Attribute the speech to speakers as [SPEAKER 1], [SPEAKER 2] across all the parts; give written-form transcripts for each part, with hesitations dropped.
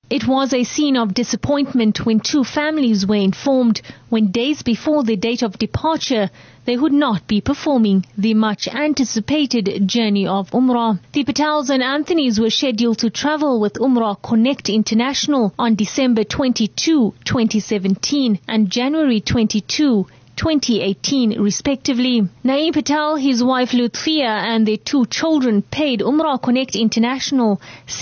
[SPEAKER 1] It was a scene of disappointment when two families were informed when days before their date of departure they would not be performing the much anticipated journey of Umrah. The Patels and Anthonys were scheduled to travel with Umrah Connect International on December 22, 2017 and January 22, 2018 respectively. Naeem Patel, his wife Lutfia and their two children paid Umrah Connect International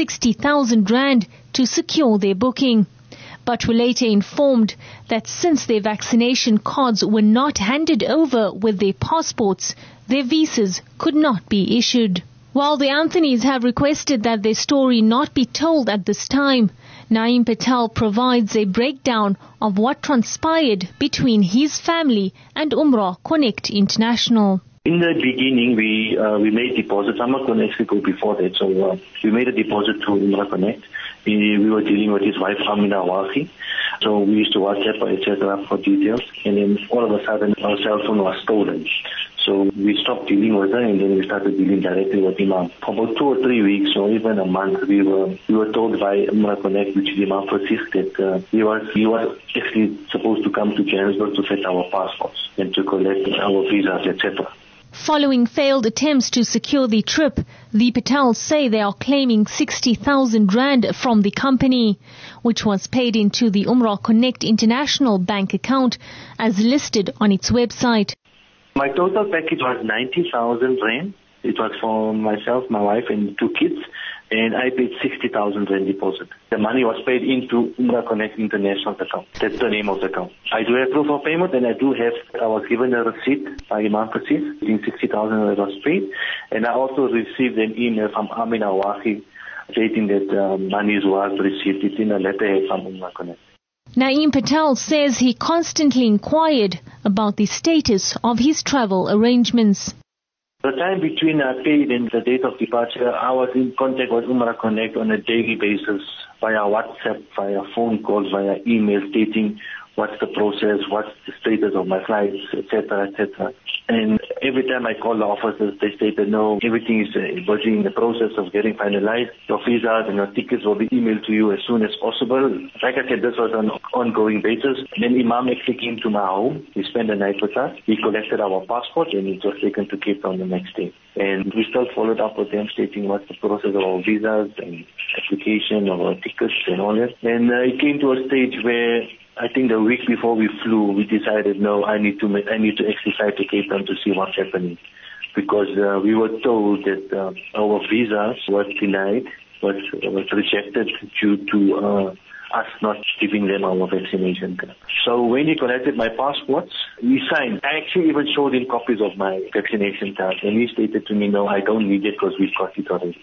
[SPEAKER 1] 60,000 rand to secure their booking, but were later informed that since their vaccination cards were not handed over with their passports, their visas could not be issued. While the Anthonys have requested that their story not be told at this time, Naeem Patel provides a breakdown of what transpired between his family and Umrah Connect International.
[SPEAKER 2] In the beginning, we made deposits. I'm not going to actually go before that. So we made a deposit to Umrah Connect. We were dealing with his wife, Amina Wahi. So we used to WhatsApp her, etc. for details. And then all of a sudden, our cell phone was stolen. So we stopped dealing with her, and then we started dealing directly with Imam. For about 2 or 3 weeks, or even a month, we were told by Umrah Connect, which the Imam persisted, he was actually supposed to come to Johannesburg to fetch our passports and to collect our visas, etc.
[SPEAKER 1] Following failed attempts to secure the trip, the Patels say they are claiming 60,000 rand from the company, which was paid into the Umrah Connect International bank account as listed on its website.
[SPEAKER 2] My total package was 90,000 rand. It was for myself, my wife, and 2 kids, and I paid 60,000 rand deposit. The money was paid into Umrah Connect International account. That's the name of the account. I do have proof of payment, and I was given a receipt by Imam Fasih, in 60,000 that was paid, and I also received an email from Amina Wahi stating that money was received. It's in a letterhead from Umrah Connect.
[SPEAKER 1] Naeem Patel says he constantly inquired about the status of his travel arrangements.
[SPEAKER 2] The time between I paid and the date of departure, I was in contact with Umrah Connect on a daily basis via WhatsApp, via phone calls, via email stating what's the process, what's the status of my flights, etc., etc. And every time I call the officers, they stated, no, everything is in the process of getting finalized. Your visas and your tickets will be emailed to you as soon as possible. Like I said, this was on an ongoing basis. Then Imam actually came to my home. He spent the night with us. He collected our passport and it was taken to Cape Town the next day. And we still followed up with them stating what's the process of our visas and application of our tickets and all that. And it came to a stage where I think the week before we flew, we decided, no, I need to actually fly to Cape Town to see what's happening. Because we were told that our visas was denied, was rejected due to us not giving them our vaccination card. So when he collected my passports, we signed. I actually even showed him copies of my vaccination card, and he stated to me, no, I don't need it because we've got it already.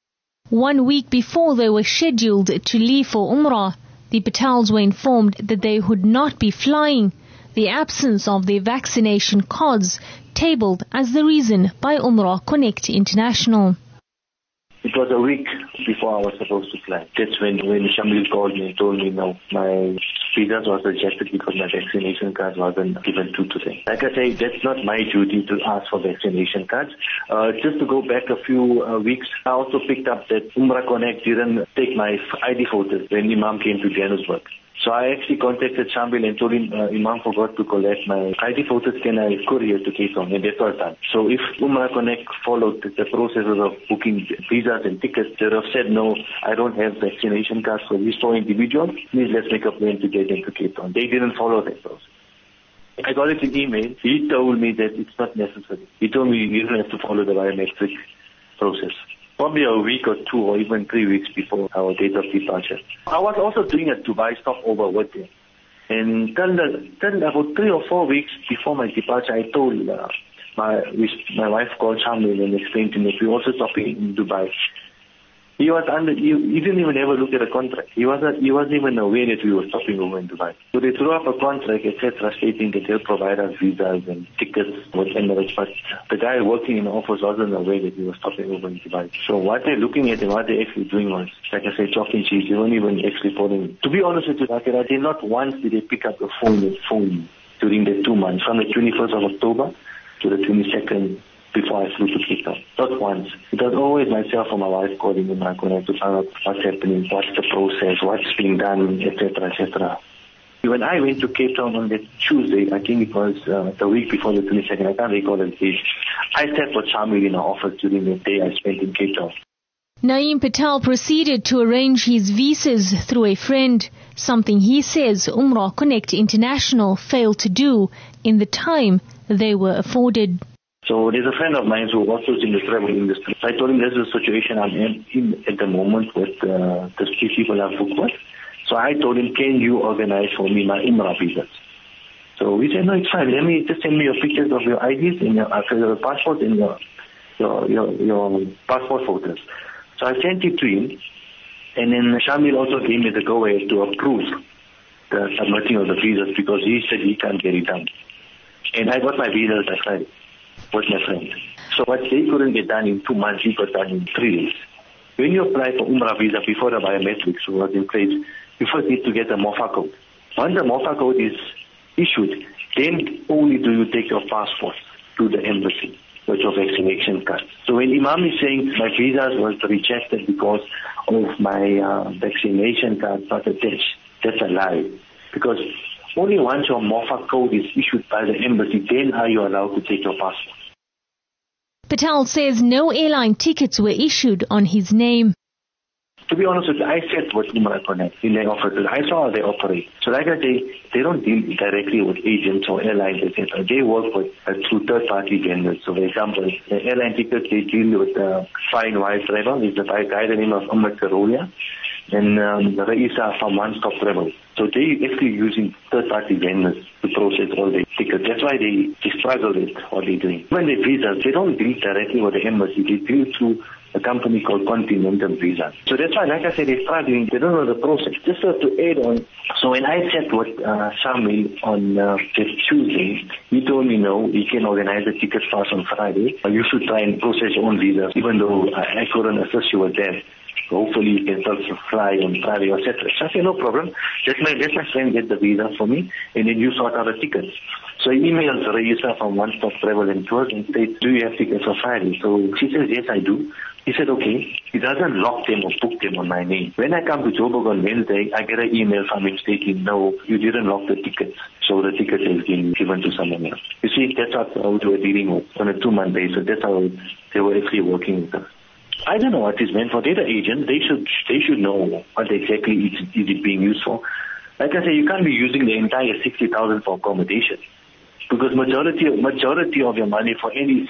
[SPEAKER 1] 1 week before they were scheduled to leave for Umrah, the Patels were informed that they would not be flying, the absence of their vaccination cards tabled as the reason by Umrah Connect International.
[SPEAKER 2] It was a week before I was supposed to fly. That's when Shamil called me and told me, no, my visa was rejected because my vaccination card wasn't given to them. Like I say, that's not my duty to ask for vaccination cards. Just to go back a few weeks, I also picked up that Umrah Connect didn't take my ID photos when Imam came to Johannesburg. So I actually contacted Shambil and told him, Imam forgot to collect my ID photos, can I courier to Cape Town? And that was done. So if Umrah Connect followed the processes of booking visas and tickets, they would have said, no, I don't have vaccination cards for these 4 individuals. Please let's make a plan to get them to Cape Town. They didn't follow that process. I got it in email. He told me that it's not necessary. He told me you don't have to follow the biometric process. Probably a week or 2 or even 3 weeks before our date of departure. I was also doing a Dubai stopover with them. And till about 3 or 4 weeks before my departure, I told my wife called Shamil and explained to me, we're also stopping in Dubai. He didn't even ever look at a contract. He wasn't even aware that we were stopping over in Dubai. So they threw up a contract, etc., stating that they'll provide us visas and tickets with Emirates. But the guy working in the office wasn't aware that we were stopping over in Dubai. So what they're looking at and what they're actually doing was, like I say, chalk and cheese. They weren't even actually following. To be honest with you, they not once did they pick up the phone during the 2 months, from the 21st of October to the 22nd before I flew to Cape Town. Not once. It was always myself or my wife calling me to find out what's happening, what's the process, what's being done, etc., etc. When I went to Cape Town on that Tuesday, I think it was the week before the 22nd, I can't recall the date, I sat with Shamil in our office during the day I spent in Cape Town.
[SPEAKER 1] Naeem Patel proceeded to arrange his visas through a friend, something he says Umrah Connect International failed to do in the time they were afforded.
[SPEAKER 2] So there's a friend of mine who also is in the travel industry. I told him this is the situation I'm in at the moment with the few people I've booked with. So I told him, can you organize for me my Umrah visas? So he said, no, it's fine. Let me just send me your pictures of your IDs and your passport and your passport photos. So I sent it to him, and then Shamil also gave me the go-ahead to approve the submitting of the visas because he said he can't get it done. And I got my visas by Friday with my friend. So what they couldn't get done in 2 months, he got done in 3 days. When you apply for Umrah visa before the biometrics was in place, you first need to get a MOFA code. Once the MOFA code is issued, then only do you take your passport to the embassy with your vaccination card. So when Imam is saying my visa was rejected because of my vaccination card not attached, that's a lie. Because only once your MOFA code is issued by the embassy, then are you allowed to take your passport.
[SPEAKER 1] Patel says no airline tickets were issued on his name.
[SPEAKER 2] To be honest with you, I sat with Umrah Connect in their offices. I saw how they operate. So like I say, they don't deal directly with agents or airlines, etc. They work with through third-party vendors. So for example, the airline tickets, they deal with Fine Wise Travel. There's a guy by the name of Ahmed Karolia and Raisa from One Stop Travel. So they actually using third-party vendors to process all the tickets. That's why they struggle with what they're doing. When they visas, they don't deal directly with the embassy. They deal through a company called Continental Visa. So that's why, like I said, they're struggling. They don't know the process. Just to add on, so when I sat with Shamil on this Tuesday, he told me, no, you can organize the tickets for us on Friday. You should try and process your own visas, even though I couldn't assist you with that. Hopefully you can also fly on Friday, etc. So I said, no problem. Let my friend get the visa for me, and then you sort out the tickets. So I emailed Raisa from One Stop Travel and Tours and said, do you have tickets for Friday? So she says, yes, I do. He said, okay. He doesn't lock them or book them on my name. When I come to Joburg on Wednesday, I get an email from him stating, no, you didn't lock the tickets. So the ticket has been given to someone else. You see, that's how they were dealing with on a 2-month basis. That's how they were actually working with us. I don't know what is meant for. They're the agent. They should know what exactly is it being used for. Like I say, you can't be using the entire 60,000 for accommodation, because majority of your money for any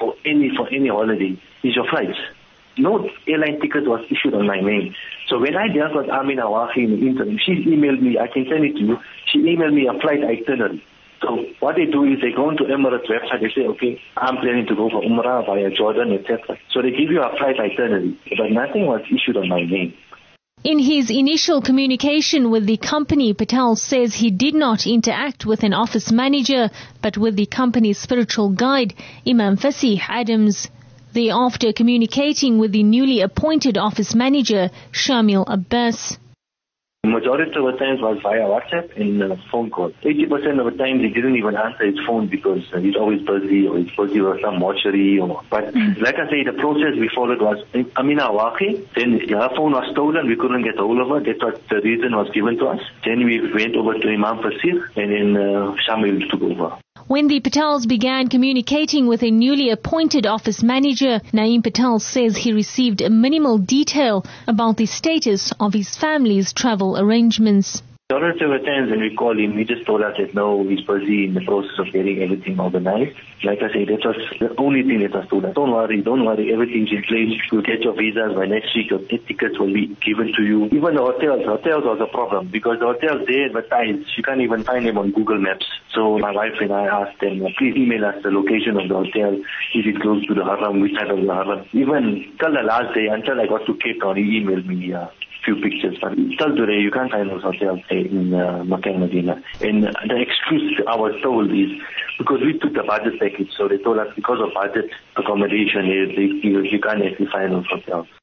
[SPEAKER 2] holiday is your flights. No airline ticket was issued on my name. So when I dealt with Amina Wahi in the interim, she emailed me. I can send it to you. She emailed me a flight itinerary. So what they do is they go into Emirates website, they say, okay, I'm planning to go for Umrah via Jordan, etc. So they give you a flight itinerary, but nothing was issued on my name.
[SPEAKER 1] In his initial communication with the company, Patel says he did not interact with an office manager, but with the company's spiritual guide, Imam Fasih Adams. Thereafter, communicating with the newly appointed office manager, Shamil Abbas.
[SPEAKER 2] Majority of the times was via WhatsApp and phone call. 80% of the time he didn't even answer his phone because he's always busy or he's busy with some mortuary. But like I say, the process we followed was Amina Waqi. Then her phone was stolen. We couldn't get hold of her. That's what the reason was given to us. Then we went over to Imam Fasih and then Shamil took over.
[SPEAKER 1] When the Patels began communicating with a newly appointed office manager, Naeem Patel says he received minimal detail about the status of his family's travel arrangements.
[SPEAKER 2] Majority of the times when we call him, he just told us that no, he's busy in the process of getting everything organized. Like I say, that was the only thing that was told us. Don't worry, everything's in place. You'll get your visas by next week. Your tickets will be given to you. Even the hotels was a problem because the hotels, they advertise. You can't even find them on Google Maps. So my wife and I asked them, please email us the location of the hotel. Is it close to the Haram? Which side of the Haram? Even till the last day, until I got to Cape Town, he emailed me few pictures, but till today you can't find those hotels in Makkah and Medina. And the excuse I was told is because we took the budget package, so they told us because of budget accommodation, you can't actually find those hotels.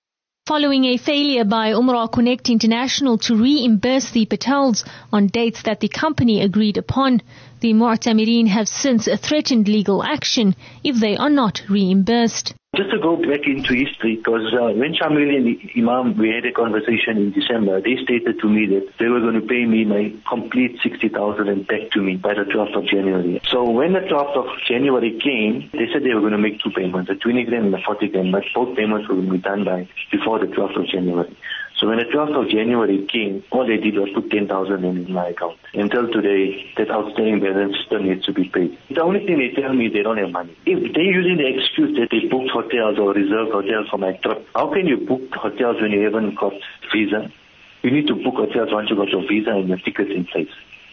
[SPEAKER 1] Following a failure by Umrah Connect International to reimburse the Patels on dates that the company agreed upon, the Mu'tamirin have since threatened legal action if they are not reimbursed.
[SPEAKER 2] Just to go back into history, because when Shamil and the Imam, we had a conversation in December, they stated to me that they were going to pay me my complete 60,000 and back to me by the 12th of January. So when the 12th of January came, they said they were going to make two payments, the 20 grand and the 40 grand, but both payments were going to be done before the 12th of January. So when the 12th of January came, all they did was put 10,000 in my account. Until today, that outstanding balance still needs to be paid. The only thing they tell me, they don't have money. If they're using the excuse that they booked hotels or reserved hotels for my trip, how can you book hotels when you haven't got visa? You need to book hotels once you got your visa and your tickets in place.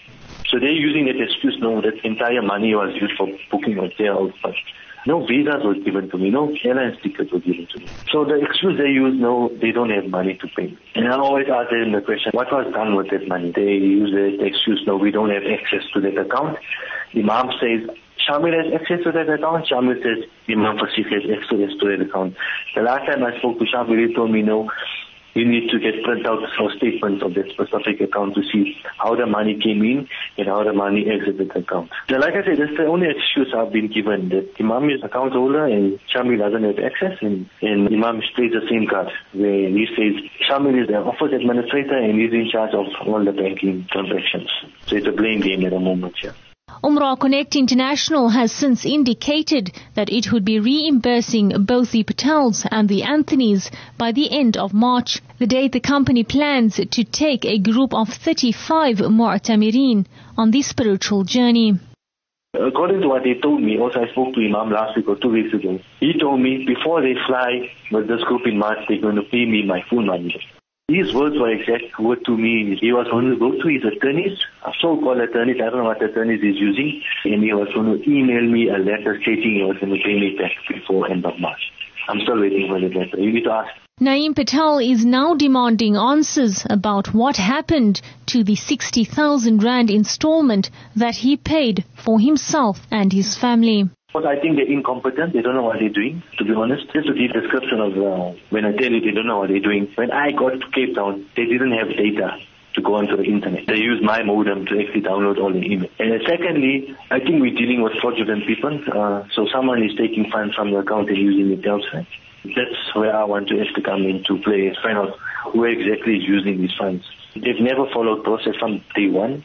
[SPEAKER 2] So they're using that excuse, no, that entire money was used for booking hotels, but no visas were given to me, no airline tickets were given to me. So the excuse they use, no, they don't have money to pay. And I always ask them the question, what was done with that money? They use the excuse, no, we don't have access to that account. Imam says, Shamil has access to that account. Shamil says, Imam Fasih has access to that account. The last time I spoke to Shamil, he told me, no, you need to get print out statements of that specific account to see how the money came in and how the money exited the account. So like I said, that's the only excuse I've been given, that Imam is account holder and Shamil doesn't have access, and Imam plays the same card where he says Shamil is the office administrator and he's in charge of all the banking transactions. So it's a blame game at the moment, yeah.
[SPEAKER 1] Umrah Connect International has since indicated that it would be reimbursing both the Patels and the Anthonys by the end of March, the date the company plans to take a group of 35 Mu'tamirin on the spiritual journey.
[SPEAKER 2] According to what they told me, also I spoke to Imam last week or 2 weeks ago, he told me before they fly with this group in March, they're going to pay me my full money. His words were exact word to me. He was going to go to his attorneys, so-called attorneys, I don't know what attorneys he's using, and he was going to email me a letter stating he was going to pay me back before end of March. I'm still waiting for the letter. You need to ask.
[SPEAKER 1] Naeem Patel is now demanding answers about what happened to the 60,000 rand installment that he paid for himself and his family.
[SPEAKER 2] I think they're incompetent. They don't know what they're doing, to be honest. Just to give a description of when I tell you they don't know what they're doing. When I got to Cape Town, they didn't have data to go onto the internet. They used my modem to actually download all the emails. And secondly, I think we're dealing with fraudulent people. So someone is taking funds from the account and using it elsewhere. That's where I want to actually come into play and find out who exactly is using these funds. They've never followed process from day one.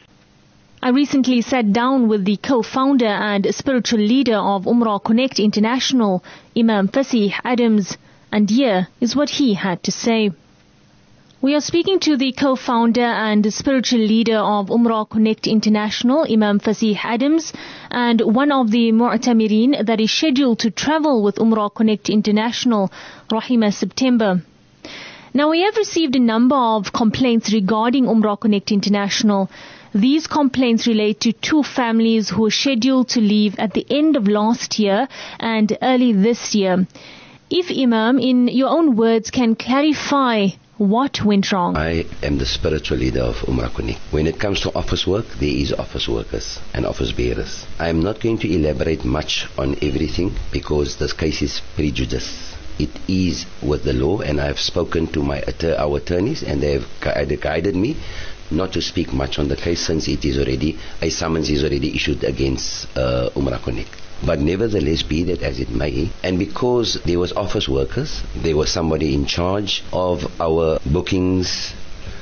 [SPEAKER 1] I recently sat down with the co-founder and spiritual leader of Umrah Connect International, Imam Fasih Adams, and here is what he had to say. We are speaking to the co-founder and spiritual leader of Umrah Connect International, Imam Fasih Adams, and one of the Mu'tamirin that is scheduled to travel with Umrah Connect International, Rahima September. Now, we have received a number of complaints regarding Umrah Connect International. These complaints relate to two families who were scheduled to leave at the end of last year and early this year. If Imam, in your own words, can clarify what went wrong.
[SPEAKER 3] I am the spiritual leader of Umrah Connect. When it comes to office work, there is office workers and office bearers. I am not going to elaborate much on everything because this case is prejudice. It is with the law, and I have spoken to our attorneys, and they have guided me not to speak much on the case since it is already, a summons is already issued against Umrah Connect. But nevertheless, be that as it may, and because there was office workers, there was somebody in charge of our bookings,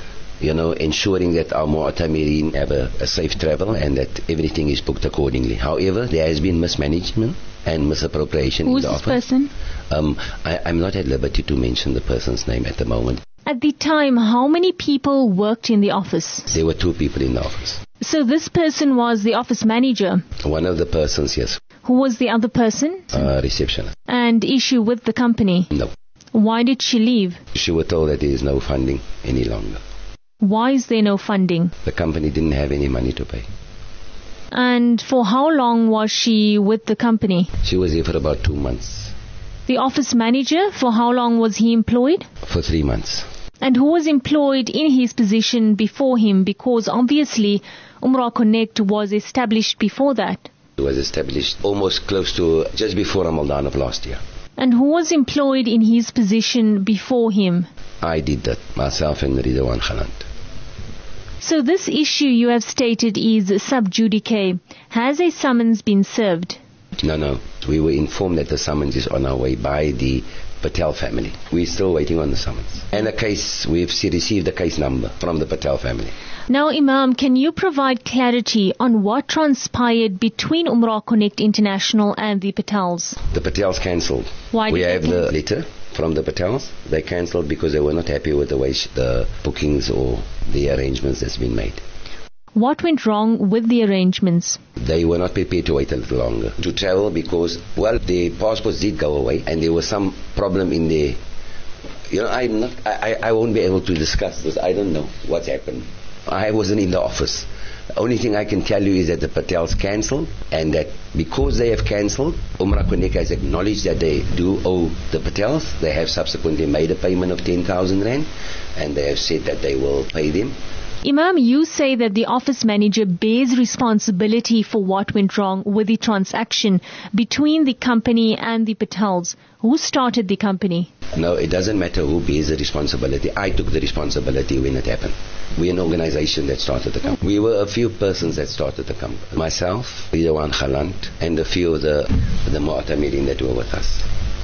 [SPEAKER 3] ensuring that our Mu'tamirin have a safe travel and that everything is booked accordingly. However, there has been mismanagement and misappropriation in the office.
[SPEAKER 1] Who's this person?
[SPEAKER 3] I'm not at liberty to mention the person's name at the moment.
[SPEAKER 1] At the time, how many people worked in the office?
[SPEAKER 3] There were 2 people in the office.
[SPEAKER 1] So this person was the office manager?
[SPEAKER 3] One of the persons, yes.
[SPEAKER 1] Who was the other person?
[SPEAKER 3] Receptionist.
[SPEAKER 1] And is she with the company?
[SPEAKER 3] No.
[SPEAKER 1] Why did she leave?
[SPEAKER 3] She was told that there is no funding any longer.
[SPEAKER 1] Why is there no funding?
[SPEAKER 3] The company didn't have any money to pay.
[SPEAKER 1] And for how long was she with the company?
[SPEAKER 3] She was there for about 2 months.
[SPEAKER 1] The office manager, for how long was he employed?
[SPEAKER 3] For 3 months.
[SPEAKER 1] And who was employed in his position before him? Because obviously Umrah Connect was established before that.
[SPEAKER 3] It was established almost close to just before Ramadan of last year.
[SPEAKER 1] And who was employed in his position before him?
[SPEAKER 3] I did that, myself and Ridwan Khalant.
[SPEAKER 1] So this issue you have stated is sub judice. Has a summons been served?
[SPEAKER 3] No. We were informed that the summons is on our way by the Patel family. We're still waiting on the summons. And the case, we've received the case number from the Patel family.
[SPEAKER 1] Now, Imam, can you provide clarity on what transpired between Umrah Connect International and the Patels?
[SPEAKER 3] The Patels cancelled.
[SPEAKER 1] Why?
[SPEAKER 3] We have the letter from the Patels. They cancelled because they were not happy with the way the bookings or the arrangements that's been made.
[SPEAKER 1] What went wrong with the arrangements?
[SPEAKER 3] They were not prepared to wait a little longer to travel because, well, the passports did go away and there was some problem in the... I won't be able to discuss this. I don't know what's happened. I wasn't in the office. The only thing I can tell you is that the Patels cancelled, and that because they have cancelled, Umrah Connect has acknowledged that they do owe the Patels. They have subsequently made a payment of 10,000 rand, and they have said that they will pay them.
[SPEAKER 1] Imam, you say that the office manager bears responsibility for what went wrong with the transaction between the company and the Patels. Who started the company?
[SPEAKER 3] No, it doesn't matter who bears the responsibility. I took the responsibility when it happened. We're an organization that started the company. We were a few persons that started the company. Myself, Ridwan Khalant, and a few of the Mu'tamirin that were with us,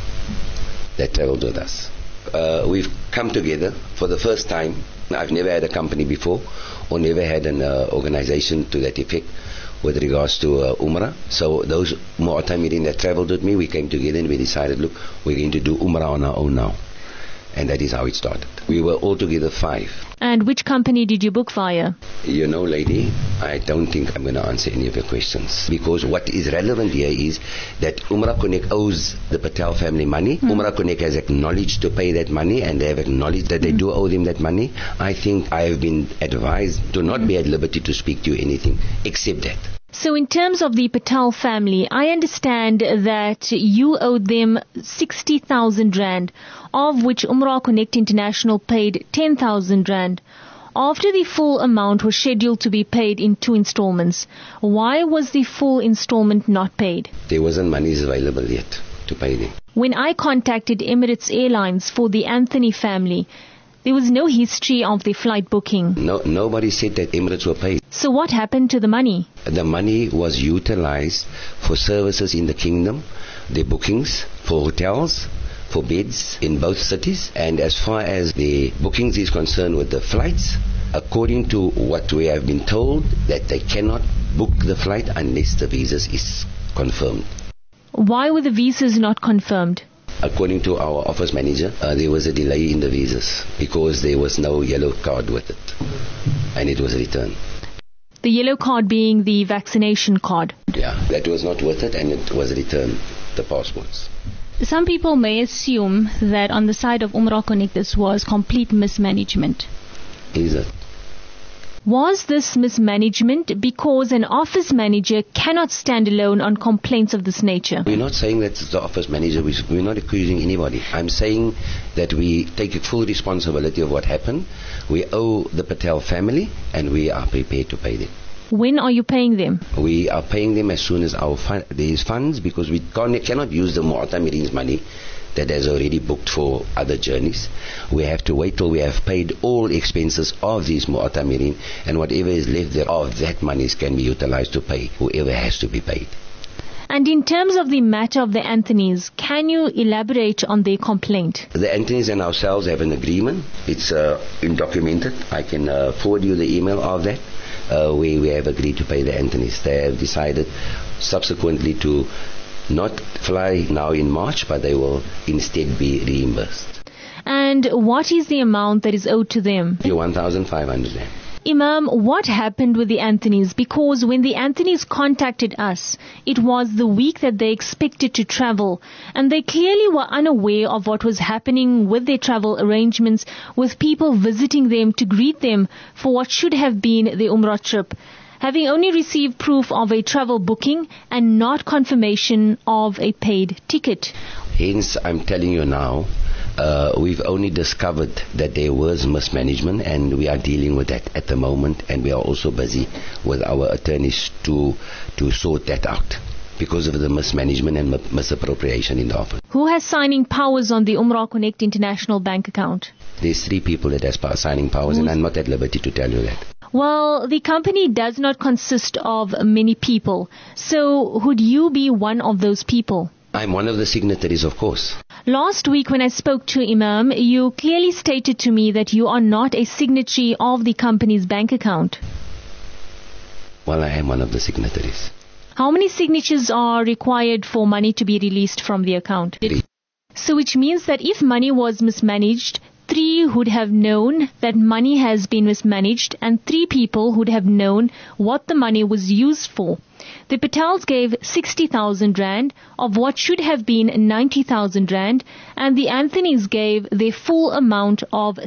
[SPEAKER 3] that traveled with us. We've come together for the first time. I've never had a company before, or never had an organization to that effect with regards to Umrah. So those Mu'tamirin that traveled with me, we came together and we decided, look, we're going to do Umrah on our own now. And that is how it started. We were altogether 5.
[SPEAKER 1] And which company did you book via?
[SPEAKER 3] You know, lady, I don't think I'm going to answer any of your questions. Because what is relevant here is that Umrah Connect owes the Patel family money. Umrah Connect has acknowledged to pay that money, and they have acknowledged that they do owe them that money. I think I have been advised to not be at liberty to speak to you anything except that.
[SPEAKER 1] So in terms of the Patel family, I understand that you owed them 60,000 rand, of which Umrah Connect International paid 10,000 rand. After the full amount was scheduled to be paid in 2 installments, why was the full installment not paid?
[SPEAKER 3] There wasn't monies available yet to pay them.
[SPEAKER 1] When I contacted Emirates Airlines for the Anthony family, there was no history of the flight booking.
[SPEAKER 3] No, nobody said that Emirates were paid.
[SPEAKER 1] So what happened to the money?
[SPEAKER 3] The money was utilized for services in the kingdom, the bookings for hotels, for beds in both cities. And as far as the bookings is concerned with the flights, according to what we have been told, that they cannot book the flight unless the visas is confirmed.
[SPEAKER 1] Why were the visas not confirmed?
[SPEAKER 3] According to our office manager, there was a delay in the visas because there was no yellow card with it, and it was returned.
[SPEAKER 1] The yellow card being the vaccination card?
[SPEAKER 3] Yeah, that was not with it, and it was returned, the passports.
[SPEAKER 4] Some people may assume that on the side of Umrah Connect this was complete mismanagement.
[SPEAKER 3] Is it?
[SPEAKER 1] Was this mismanagement because an office manager cannot stand alone on complaints of this nature?
[SPEAKER 3] We're not saying that it's the office manager. We're not accusing anybody. I'm saying that we take full responsibility of what happened. We owe the Patel family, and we are prepared to pay them.
[SPEAKER 1] When are you paying them?
[SPEAKER 3] We are paying them as soon as there is funds, because we cannot use the Mu'tamirin's money that has already booked for other journeys. We have to wait till we have paid all expenses of these Mu'tamirin, and whatever is left thereof, that money can be utilized to pay whoever has to be paid.
[SPEAKER 1] And in terms of the matter of the Anthonys, can you elaborate on their complaint?
[SPEAKER 3] The Anthonys and ourselves have an agreement. It's documented. I can forward you the email of that. We have agreed to pay the Anthonys. They have decided subsequently to not fly now in March, but they will instead be reimbursed.
[SPEAKER 1] And what is the amount that is owed to them?
[SPEAKER 3] 1,500 rand.
[SPEAKER 1] Imam, what happened with the Anthonys? Because when the Anthonys contacted us, it was the week that they expected to travel, and they clearly were unaware of what was happening with their travel arrangements, with people visiting them to greet them for what should have been the Umrah trip, having only received proof of a travel booking and not confirmation of a paid ticket.
[SPEAKER 3] Hence, I'm telling you now, we've only discovered that there was mismanagement, and we are dealing with that at the moment, and we are also busy with our attorneys to sort that out. because of the mismanagement and misappropriation in the office.
[SPEAKER 1] Who has signing powers on the Umrah Connect International bank account?
[SPEAKER 3] There's 3 people that has signing powers, and I'm not at liberty to tell you that.
[SPEAKER 1] Well, the company does not consist of many people. So would you be one of those people?
[SPEAKER 3] I'm one of the signatories, of course.
[SPEAKER 1] Last week when I spoke to Imam, you clearly stated to me that you are not a signatory of the company's bank account.
[SPEAKER 3] Well, I am one of the signatories.
[SPEAKER 1] How many signatures are required for money to be released from the account?
[SPEAKER 3] 3.
[SPEAKER 1] So which means that if money was mismanaged, 3 would have known that money has been mismanaged and 3 people would have known what the money was used for. The Patels gave 60,000 rand of what should have been 90,000 rand, and the Anthonys gave their full amount of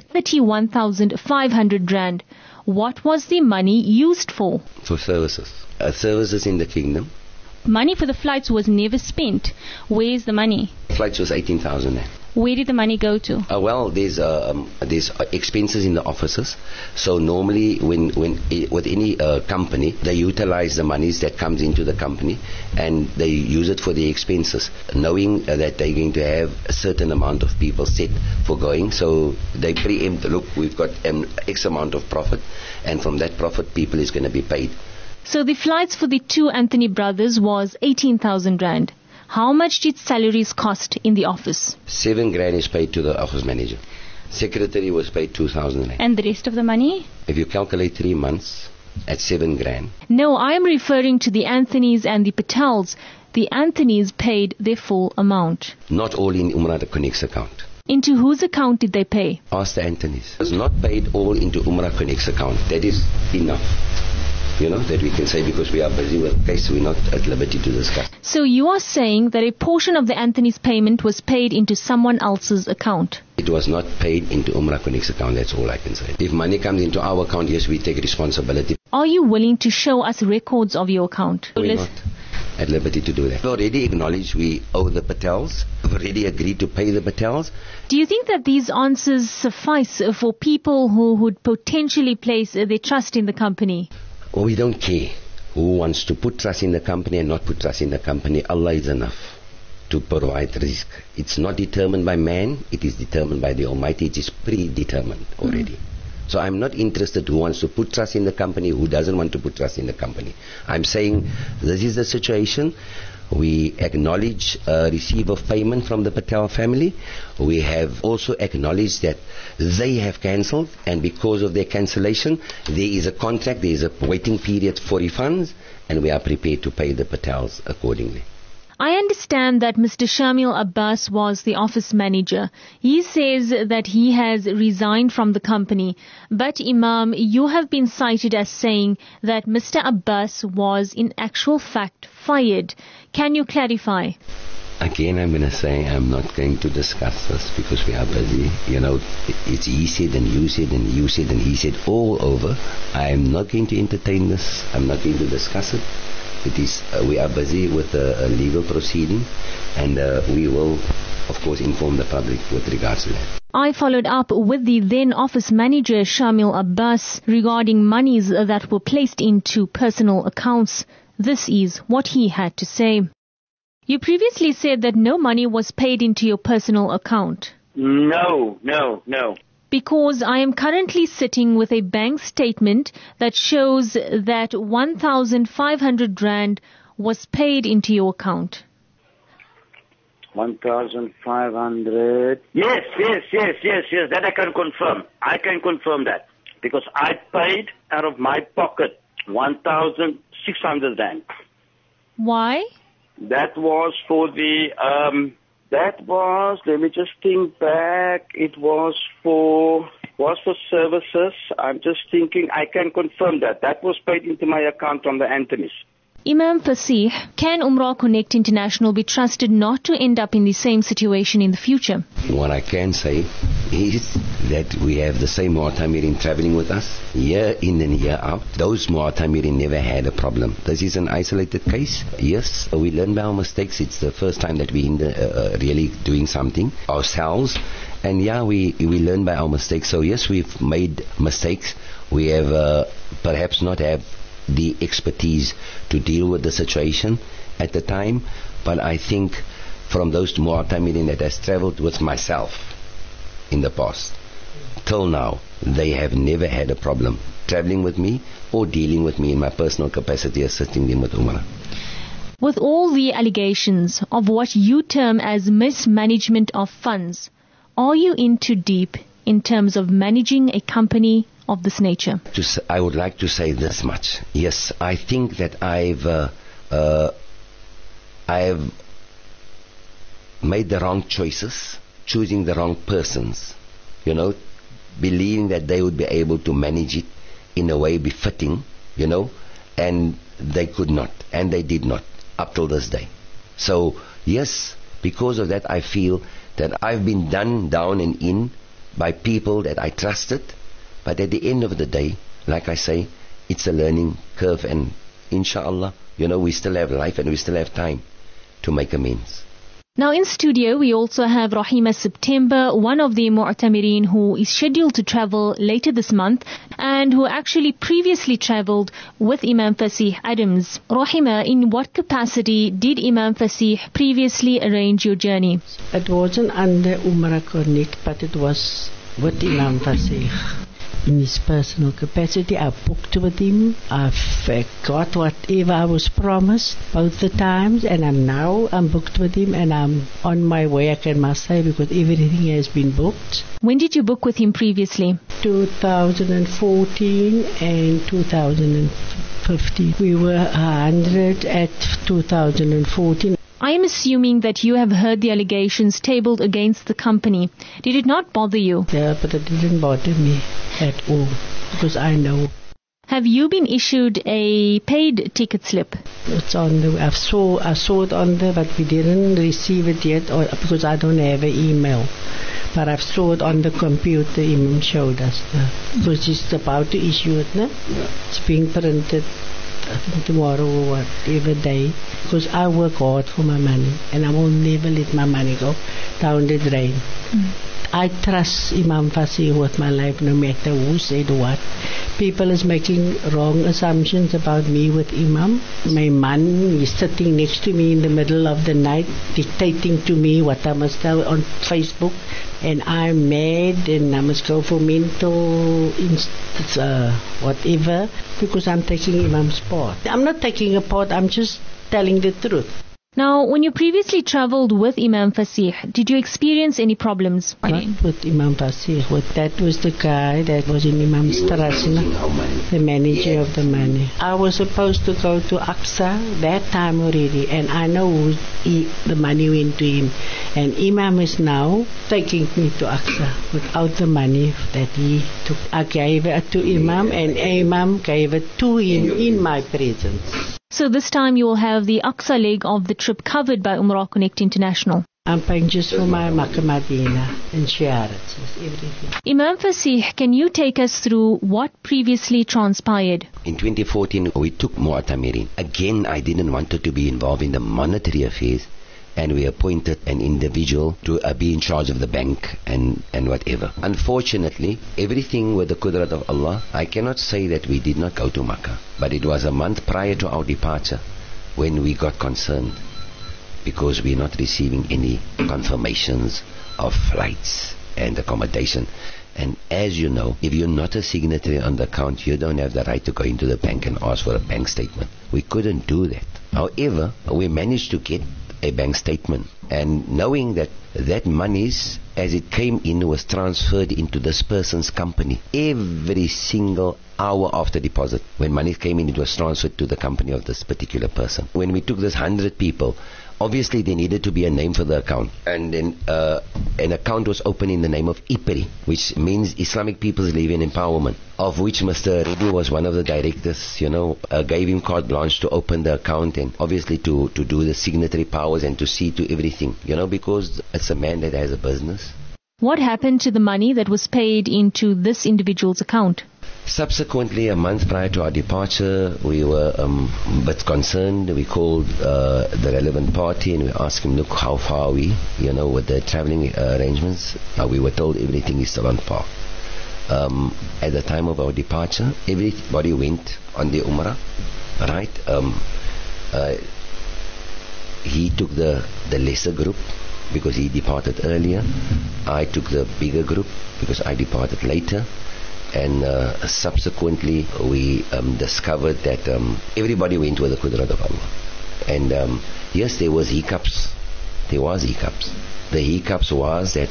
[SPEAKER 1] 31,500 rand. What was the money used for?
[SPEAKER 3] For services. Services in the kingdom.
[SPEAKER 4] Money for the flights was never spent. Where's the money?
[SPEAKER 3] Flights was 18,000 rand.
[SPEAKER 4] Where did the money go to?
[SPEAKER 3] Well, there's expenses in the offices. So normally, with any company, they utilize the monies that comes into the company, and they use it for the expenses, knowing that they're going to have a certain amount of people set for going. So they preempt. Look, we've got X amount of profit, and from that profit, people is going to be paid.
[SPEAKER 1] So the flights for the 2 Anthony brothers was 18,000 rand. How much did salaries cost in the office?
[SPEAKER 3] 7 grand is paid to the office manager. Secretary was paid 2,000 rand.
[SPEAKER 4] And the rest of the money?
[SPEAKER 3] If you calculate 3 months at 7 grand.
[SPEAKER 1] No, I am referring to the Anthonys and the Patels. The Anthonys paid their full amount.
[SPEAKER 3] Not all in Umrah Connect's account.
[SPEAKER 1] Into whose account did they pay?
[SPEAKER 3] Ask the Anthonys. It was not paid all into Umrah Connect's account. That is enough. That we can say, because we are busy with the case, we're not at liberty to discuss.
[SPEAKER 1] So you are saying that a portion of the Anthony's payment was paid into someone else's account?
[SPEAKER 3] It was not paid into Umrah Connect's account, that's all I can say. If money comes into our account, yes, we take responsibility.
[SPEAKER 1] Are you willing to show us records of your account?
[SPEAKER 3] We're not at liberty to do that. We already acknowledged we owe the Patels. We've already agreed to pay the Patels.
[SPEAKER 1] Do you think that these answers suffice for people who would potentially place their trust in the company?
[SPEAKER 3] Well, we don't care who wants to put trust in the company and not put trust in the company. Allah is enough to provide risk. It's not determined by man, it is determined by the Almighty. It is predetermined already. So I'm not interested who wants to put trust in the company, who doesn't want to put trust in the company. I'm saying this is the situation. We acknowledge receipt of payment from the Patel family. We have also acknowledged that they have cancelled, and because of their cancellation, there is a contract, there is a waiting period for refunds, and we are prepared to pay the Patels accordingly.
[SPEAKER 1] I understand that Mr. Shamil Abbas was the office manager. He says that he has resigned from the company. But Imam, you have been cited as saying that Mr. Abbas was in actual fact fired. Can you clarify?
[SPEAKER 3] Again, I'm going to say I'm not going to discuss this because we are busy. It's he said and you said and you said and he said all over. I'm not going to entertain this. I'm not going to discuss it. It is we are busy with a legal proceeding, and we will, of course, inform the public with regards to that.
[SPEAKER 1] I followed up with the then office manager Shamil Abbas regarding monies that were placed into personal accounts. This is what he had to say. You previously said that no money was paid into your personal account.
[SPEAKER 2] No.
[SPEAKER 1] Because I am currently sitting with a bank statement that shows that 1,500 rand was paid into your account.
[SPEAKER 2] 1,500. Yes. That I can confirm. I can confirm that. Because I paid out of my pocket 1,600 rand.
[SPEAKER 1] Why?
[SPEAKER 2] That was for the... let me just think back, it was for services. I'm just thinking, I can confirm that. That was paid into my account on the Anthonys.
[SPEAKER 1] Imam Fasih, can Umrah Connect International be trusted not to end up in the same situation in the future?
[SPEAKER 3] What I can say is that we have the same Mu'tamirin traveling with us year in and year out. Those Mu'tamirin never had a problem. This is an isolated case. Yes, we learn by our mistakes. It's the first time that we really doing something ourselves. And we learn by our mistakes. So yes, we've made mistakes. We have perhaps not have the expertise to deal with the situation at the time, but I think from those Mu'tamirin that has traveled with myself in the past till now, they have never had a problem traveling with me or dealing with me in my personal capacity assisting them with Umrah.
[SPEAKER 1] With all the allegations of what you term as mismanagement of funds, are you in too deep in terms of managing a company of this nature?
[SPEAKER 3] I would like to say this much. Yes, I think that I've made the wrong choices, choosing the wrong persons, believing that they would be able to manage it in a way befitting, and they could not, and they did not, up till this day. So, yes, because of that I feel that I've been done down and in by people that I trusted, but at the end of the day, like I say, it's a learning curve, and inshallah, we still have life and we still have time to make amends.
[SPEAKER 1] Now in studio we also have Rahima September, one of the Mu'tamirin who is scheduled to travel later this month and who actually previously travelled with Imam Fasih Adams. Rahima, in what capacity did Imam Fasih previously arrange your journey?
[SPEAKER 5] It wasn't under Umrah Connect, but it was with Imam Fasih. In his personal capacity, I booked with him. I've got whatever I was promised both the times, and I'm booked with him, and I'm on my way, I must say, because everything has been booked.
[SPEAKER 1] When did you book with him previously?
[SPEAKER 5] 2014 and 2015. We were 100 at 2014.
[SPEAKER 1] I am assuming that you have heard the allegations tabled against the company. Did it not bother you?
[SPEAKER 5] Yeah, but it didn't bother me at all, because I know.
[SPEAKER 1] Have you been issued a paid ticket slip?
[SPEAKER 5] It's on the. I saw it on there, but we didn't receive it yet, because I don't have an email. But I've saw it on the computer. Imam showed us, because he's about to issue it. No? Yeah. It's being printed. I think tomorrow or whatever day, because I work hard for my money and I will never let my money go down the drain. I trust Imam Fasih with my life, no matter who said what. People is making wrong assumptions about me with Imam. My man is sitting next to me in the middle of the night dictating to me what I must tell on Facebook, and I'm mad and I must go for mental whatever, because I'm taking Imam's part. I'm not taking a part, I'm just telling the truth.
[SPEAKER 1] Now, when you previously travelled with Imam Fasih, did you experience any problems?
[SPEAKER 5] Not with Imam Fasih. That was the guy that was in Imam's Tarasna, the manager of the money. I was supposed to go to Aqsa that time already, and I know the money went to him. And Imam is now taking me to Aqsa without the money that he took. I gave it to Imam, and Imam gave it to him in my presence.
[SPEAKER 1] So this time you will have the Aqsa leg of the trip covered by Umrah Connect International.
[SPEAKER 5] I'm paying just for my Makkah Madina and Shiarats, everything.
[SPEAKER 1] Imam Fasih, can you take us through what previously transpired?
[SPEAKER 3] In 2014, we took Mu'tamirin. Again, I didn't want to be involved in the monetary affairs, and we appointed an individual to be in charge of the bank and whatever. Unfortunately, everything with the qudrat of Allah, I cannot say that we did not go to Makkah, but it was a month prior to our departure when we got concerned, because we're not receiving any confirmations of flights and accommodation. And as you know, if you're not a signatory on the account, you don't have the right to go into the bank and ask for a bank statement. We couldn't do that. However, we managed to get a bank statement, and knowing that that monies, as it came in, was transferred into this person's company. Every single hour after deposit, when money came in, it was transferred to the company of this particular person. When we took this 100 people, obviously there needed to be a name for the account, and then an account was opened in the name of IPERI, which means Islamic People's Living Empowerment, of which Mr. Reddy was one of the directors. Gave him carte blanche to open the account, and obviously to do the signatory powers and to see to everything, because it's a man that has a business.
[SPEAKER 1] What happened to the money that was paid into this individual's account?
[SPEAKER 3] Subsequently, a month prior to our departure, we were a bit concerned. We called the relevant party and we asked him, look, how far are we, with the traveling arrangements? We were told everything is still on par. at the time of our departure, everybody went on the Umrah, right? He took the lesser group because he departed earlier. I took the bigger group because I departed later. And subsequently we discovered that everybody went with the Qudrat of Allah. And yes, there was hiccups. There was hiccups. The hiccups was that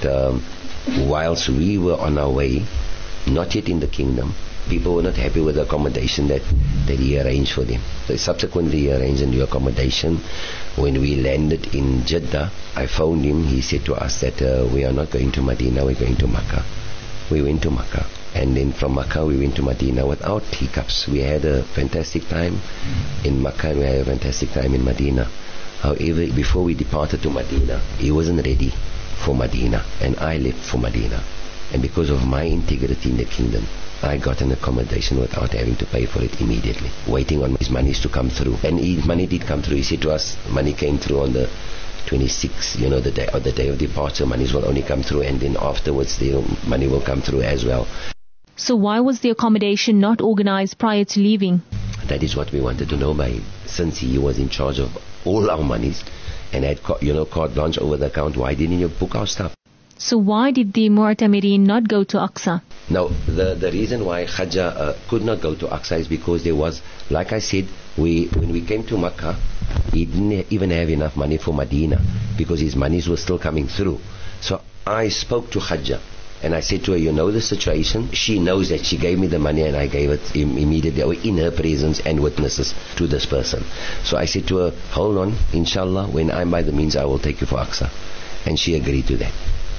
[SPEAKER 3] whilst we were on our way, not yet in the kingdom, people were not happy with the accommodation that he arranged for them. So subsequently he arranged a new accommodation. When we landed in Jeddah, I phoned him. He said to us that we are not going to Medina, we're going to Makkah. We went to Makkah. And then from Makkah we went to Medina without hiccups. We had a fantastic time in Makkah and we had a fantastic time in Medina. However, before we departed to Medina, he wasn't ready for Medina and I left for Medina. And because of my integrity in the kingdom, I got an accommodation without having to pay for it immediately, waiting on his monies to come through. And his money did come through. He said to us, money came through on the 26th, the day of departure. Monies will only come through, and then afterwards the money will come through as well.
[SPEAKER 1] So why was the accommodation not organized prior to leaving?
[SPEAKER 3] That is what we wanted to know by him. Since he was in charge of all our monies and had carte blanche over the account, why didn't you book our stuff?
[SPEAKER 1] So why did the Mu'tamirin not go to Aqsa?
[SPEAKER 3] Now, the reason why Hajjah could not go to Aqsa is because there was, like I said, when we came to Makkah, he didn't even have enough money for Medina because his monies were still coming through. So I spoke to Hajjah and I said to her, you know the situation? She knows that she gave me the money and I gave it immediately in her presence and witnesses to this person. So I said to her, hold on, inshallah, when I'm by the means I will take you for Aqsa. And she agreed to that.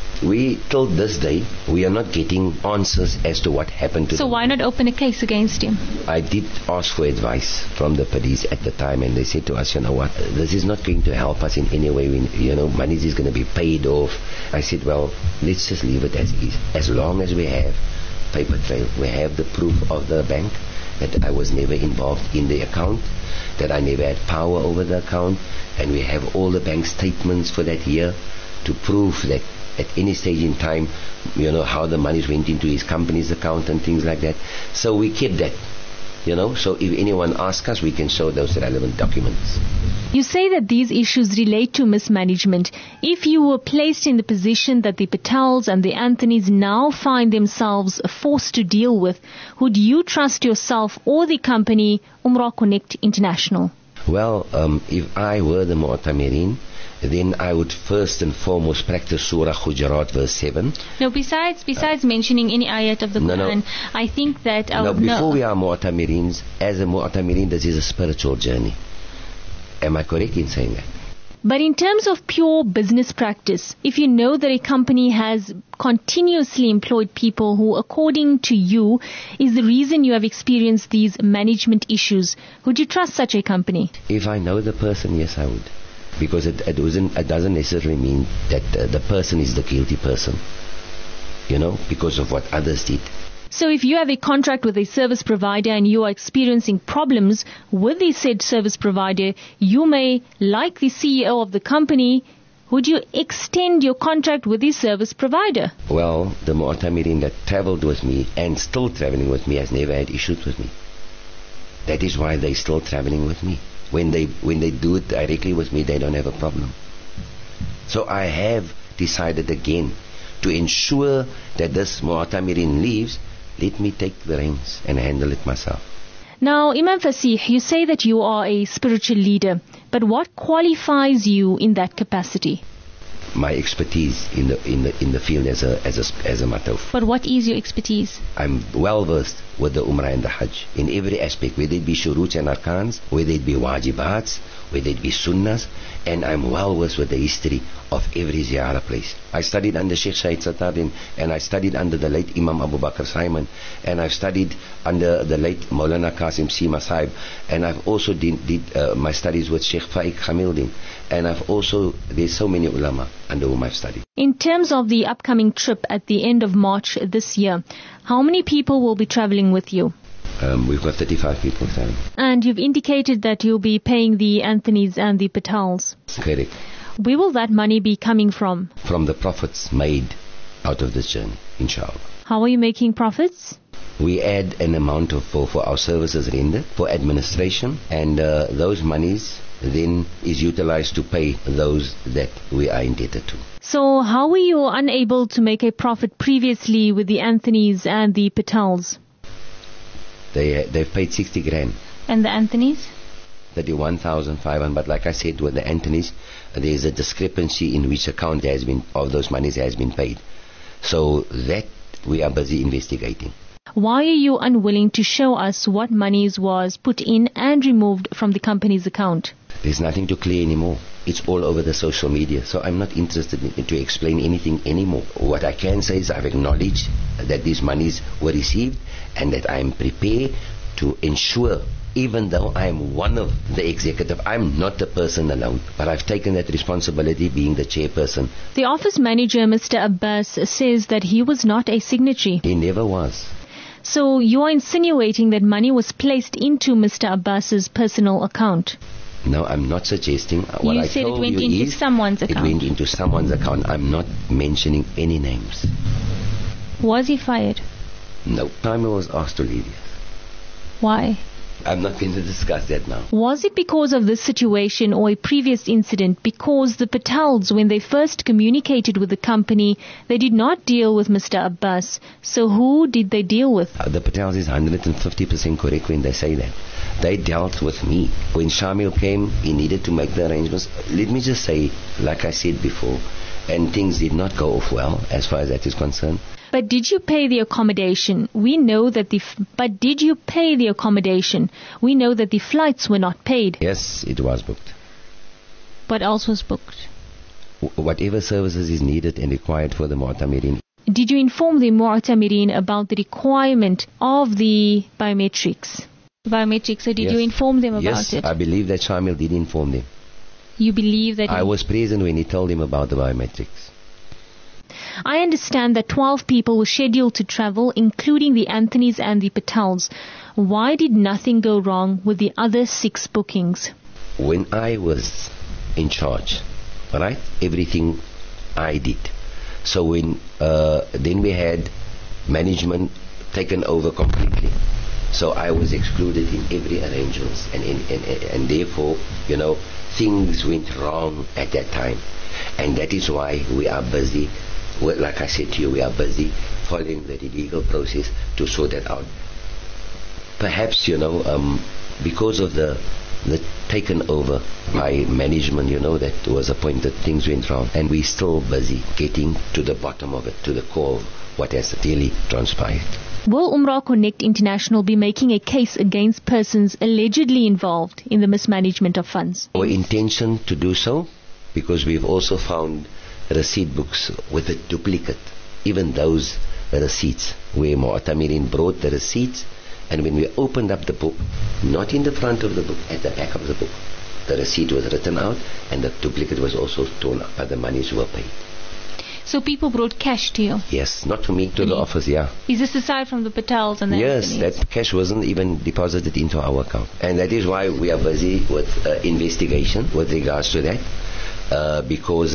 [SPEAKER 3] We, till this day, we are not getting answers as to what happened to
[SPEAKER 4] So
[SPEAKER 3] them.
[SPEAKER 4] why not open a case against him?
[SPEAKER 3] I did ask for advice from the police at the time, and they said to us, you know what, this is not going to help us in any way. Money is going to be paid off. I said, well, let's just leave it as is. As long as we have paper trail, we have the proof of the bank that I was never involved in the account, that I never had power over the account, and we have all the bank statements for that year to prove that at any stage in time, how the monies went into his company's account and things like that. So we kept that, so if anyone asks us, we can show those relevant documents.
[SPEAKER 1] You say that these issues relate to mismanagement. If you were placed in the position that the Patels and the Anthonys now find themselves forced to deal with, would you trust yourself or the company Umrah Connect International?
[SPEAKER 3] Well, if I were the Mu'tamirin, then I would first and foremost practice Surah Hujurat verse 7.
[SPEAKER 4] No, besides mentioning any ayat of the Quran, I think that...
[SPEAKER 3] before we are Mu'tamirins, as a Mu'tamirin, this is a spiritual journey. Am I correct in saying that?
[SPEAKER 1] But in terms of pure business practice, if you know that a company has continuously employed people who, according to you, is the reason you have experienced these management issues, would you trust such a company?
[SPEAKER 3] If I know the person, yes, I would. Because it doesn't necessarily mean that the person is the guilty person, because of what others did.
[SPEAKER 1] So if you have a contract with a service provider and you are experiencing problems with the said service provider, you may, like the CEO of the company, would you extend your contract with the service provider?
[SPEAKER 3] Well, the Mu'tamirin that traveled with me and still traveling with me has never had issues with me. That is why they're still traveling with me. When they do it directly with me, they don't have a problem. So I have decided again to ensure that this Mu'tamirin leaves, let me take the reins and handle it myself.
[SPEAKER 1] Now, Imam Fasih, you say that you are a spiritual leader, but what qualifies you in that capacity?
[SPEAKER 3] My expertise in the field as a matawf.
[SPEAKER 4] But what is your expertise?
[SPEAKER 3] I'm well versed with the Umrah and the Hajj in every aspect, whether it be shuruts and arkans, whether it be wajibats, whether it be sunnahs, and I'm well versed with the history of every ziyarah place. I studied under Sheikh Shahid Sattar, and I studied under the late Imam Abu Bakr Simon, and I've studied under the late Maulana Qasim Sima Sahib, and I've also did my studies with Sheikh Faiq Khamildin, and there's so many ulama under whom I've studied.
[SPEAKER 1] In terms of the upcoming trip at the end of March this year, how many people will be traveling with you?
[SPEAKER 3] We've got 35 people traveling.
[SPEAKER 1] And you've indicated that you'll be paying the Anthonys and the Patels.
[SPEAKER 3] Correct.
[SPEAKER 1] Where will that money be coming from?
[SPEAKER 3] From the profits made out of this journey, inshallah.
[SPEAKER 1] How are you making profits?
[SPEAKER 3] We add an amount for our services rendered, for administration, and those monies then is utilized to pay those that we are indebted to.
[SPEAKER 1] So how were you unable to make a profit previously with the Anthonys and the Patels?
[SPEAKER 3] They've paid 60 grand.
[SPEAKER 4] And the Anthonys?
[SPEAKER 3] 31,500, but like I said, with the Anthonys, there is a discrepancy in which account of those monies has been paid. So that we are busy investigating.
[SPEAKER 1] Why are you unwilling to show us what monies was put in and removed from the company's account?
[SPEAKER 3] There's nothing to clear anymore. It's all over the social media, so I'm not interested to explain anything anymore. What I can say is I've acknowledged that these monies were received and that I'm prepared to ensure, even though I'm one of the executive, I'm not the person alone, but I've taken that responsibility being the chairperson.
[SPEAKER 1] The office manager, Mr. Abbas, says that he was not a signatory.
[SPEAKER 3] He never was.
[SPEAKER 1] So you are insinuating that money was placed into Mr. Abbas's personal account?
[SPEAKER 3] No, I'm not suggesting. What
[SPEAKER 4] You
[SPEAKER 3] I
[SPEAKER 4] said it
[SPEAKER 3] told
[SPEAKER 4] went
[SPEAKER 3] you
[SPEAKER 4] into
[SPEAKER 3] is
[SPEAKER 4] someone's account.
[SPEAKER 3] It went into someone's account. I'm not mentioning any names.
[SPEAKER 4] Was he fired?
[SPEAKER 3] No. Simon was asked to leave.
[SPEAKER 4] Why?
[SPEAKER 3] I'm not going to discuss that now.
[SPEAKER 1] Was it because of this situation or a previous incident? Because the Patels, when they first communicated with the company, they did not deal with Mr. Abbas. So who did they deal with?
[SPEAKER 3] The Patels is 150% correct when they say that. They dealt with me. When Shamil came, he needed to make the arrangements. Let me just say, like I said before, and things did not go off well as far as that is concerned.
[SPEAKER 1] But did you pay the accommodation? We know that but did you pay the accommodation? We know that the flights were not paid.
[SPEAKER 3] Yes, it was booked.
[SPEAKER 4] What else was booked?
[SPEAKER 3] Whatever services is needed and required for the Mu'tamirin.
[SPEAKER 1] Did you inform the Mu'tamirin about the requirement of the biometrics?
[SPEAKER 4] Biometrics. So did you inform them about
[SPEAKER 3] it? Yes, I believe that Shamil did inform them.
[SPEAKER 4] You believe that
[SPEAKER 3] I was present when he told him about the biometrics.
[SPEAKER 1] I understand that 12 people were scheduled to travel, including the Anthonys and the Patels. Why did nothing go wrong with the other 6 bookings?
[SPEAKER 3] When I was in charge, right, everything I did. So when then we had management taken over completely. So I was excluded in every arrangement, and therefore, things went wrong at that time. And that is why we are busy. Well, like I said to you, we are busy following the legal process to sort that out. Perhaps, because of the taken over by management, that was appointed, things went wrong. And we're still busy getting to the bottom of it, to the core of what has really transpired.
[SPEAKER 1] Will Umrah Connect International be making a case against persons allegedly involved in the mismanagement of funds?
[SPEAKER 3] Our intention to do so, because we've also found receipt books with a duplicate, even those receipts where Mu'tamirin brought the receipts, and when we opened up the book, not in the front of the book, at the back of the book, the receipt was written out and the duplicate was also torn up, but the monies were paid.
[SPEAKER 4] So people brought cash to you?
[SPEAKER 3] Yes, not to me, to the office, yeah.
[SPEAKER 4] Is this aside from the Patels and the
[SPEAKER 3] Yes,
[SPEAKER 4] Anthonys?
[SPEAKER 3] that cash wasn't even deposited into our account. And that is why we are busy with investigation with regards to that, because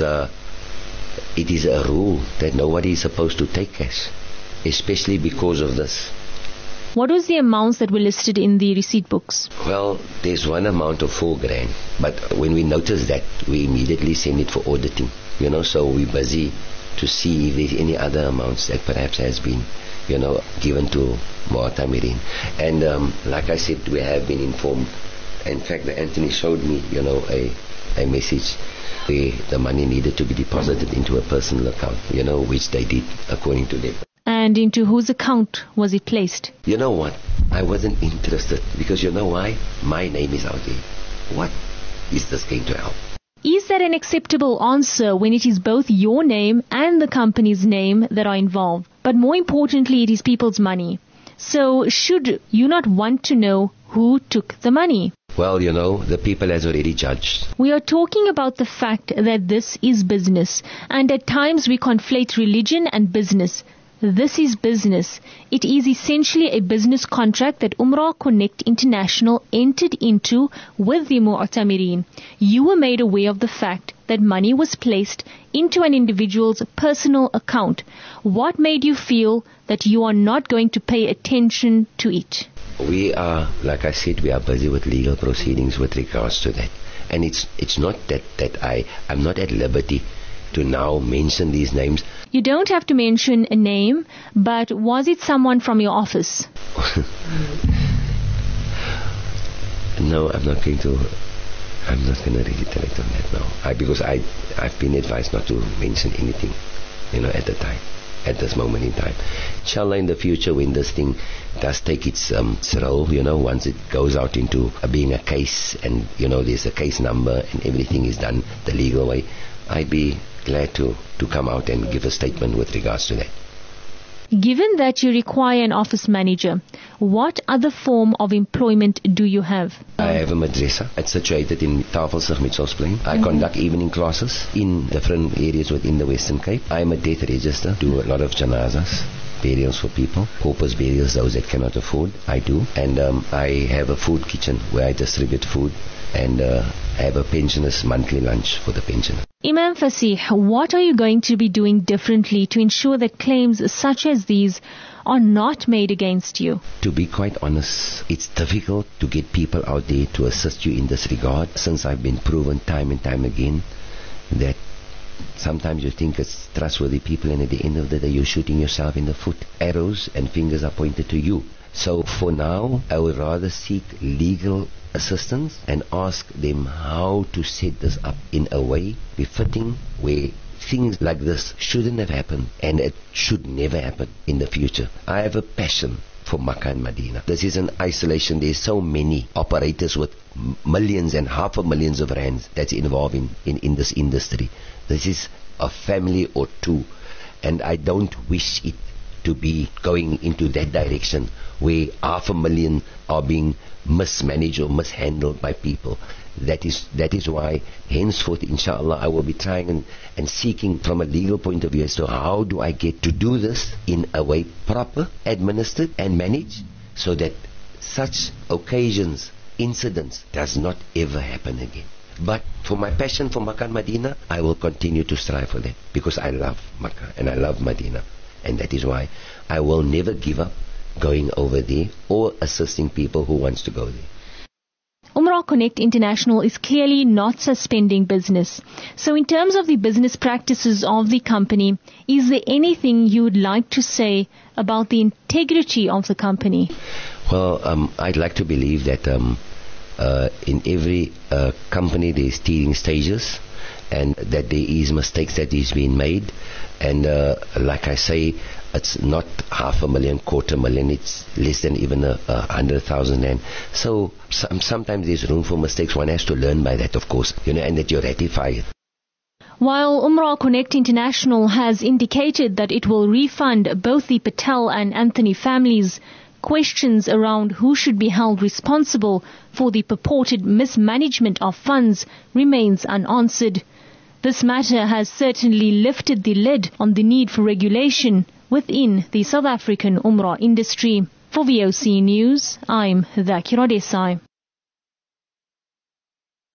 [SPEAKER 3] it is a rule that nobody is supposed to take cash, especially because of this.
[SPEAKER 1] What was the amounts that were listed in the receipt books?
[SPEAKER 3] Well, there's one amount of 4 grand, but when we notice that, we immediately send it for auditing, so we're busy to see if there's any other amounts that perhaps has been, given to Mu'tamirin. And like I said, we have been informed. In fact, Anthony showed me, a message where the money needed to be deposited into a personal account, which they did according to them.
[SPEAKER 1] And into whose account was it placed?
[SPEAKER 3] You know what? I wasn't interested because you know why? My name is out there. What is this going to help?
[SPEAKER 1] Is that an acceptable answer when it is both your name and the company's name that are involved? But more importantly, it is people's money. So should you not want to know who took the money?
[SPEAKER 3] Well, the people has already judged.
[SPEAKER 1] We are talking about the fact that this is business, and at times we conflate religion and business. This is business. It is essentially a business contract that Umrah Connect International entered into with the Mu'tamirin. You were made aware of the fact that money was placed into an individual's personal account. What made you feel that you are not going to pay attention to it?
[SPEAKER 3] We are, like I said, we are busy with legal proceedings with regards to that. And it's not that I'm not at liberty to now mention these names.
[SPEAKER 1] You don't have to mention a name, but was it someone from your office?
[SPEAKER 3] No, I'm not going to reiterate on that now. Because I've been advised not to mention anything, at the time, at this moment in time. Inshallah, in the future, when this thing does take its role, once it goes out into being a case, and there's a case number and everything is done the legal way, I'd be glad to come out and give a statement with regards to that.
[SPEAKER 1] Given that you require an office manager, what other form of employment do you have?
[SPEAKER 3] I have a madrasa. It's situated in Tafelsig, Mitchellsplein. I conduct evening classes in different areas within the Western Cape. I am a death register, do a lot of janazas, burials for people, paupers burials, those that cannot afford, I do. And I have a food kitchen where I distribute food, and I have a pensioners' monthly lunch for the pensioners.
[SPEAKER 1] Imam Fasih, what are you going to be doing differently to ensure that claims such as these are not made against you?
[SPEAKER 3] To be quite honest, it's difficult to get people out there to assist you in this regard, since I've been proven time and time again that sometimes you think it's trustworthy people, and at the end of the day you're shooting yourself in the foot. Arrows and fingers are pointed to you. So for now, I would rather seek legal assistance and ask them how to set this up in a way befitting, where things like this shouldn't have happened, and it should never happen in the future. I have a passion for Makkah and Medina. This is an isolation. There's so many operators with millions and half a millions of rands that's involved in this industry. This is a family or two, and I don't wish it to be going into that direction where 500,000 are being mismanaged or mishandled by people. That is why henceforth, inshallah, I will be trying and seeking from a legal point of view as to how do I get to do this in a way proper, administered and managed, so that such occasions, incidents does not ever happen again. But for my passion for Makkah and Medina, I will continue to strive for that, because I love Makkah and I love Medina. And that is why I will never give up going over there or assisting people who wants to go there.
[SPEAKER 1] Umrah Connect International is clearly not suspending business. So in terms of the business practices of the company, is there anything you would like to say about the integrity of the company?
[SPEAKER 3] Well, I'd like to believe that in every company there's teething stages, and that there is mistakes that is being made, and like I say, it's not 500,000, 250,000, it's less than even 100,000 rand. So sometimes there's room for mistakes. One has to learn by that, of course, and that you ratify it.
[SPEAKER 1] While Umrah Connect International has indicated that it will refund both the Patel and Anthony families, questions around who should be held responsible for the purported mismanagement of funds remains unanswered. This matter has certainly lifted the lid on the need for regulation within the South African Umrah industry. For VOC News, I'm Dhakira Desai.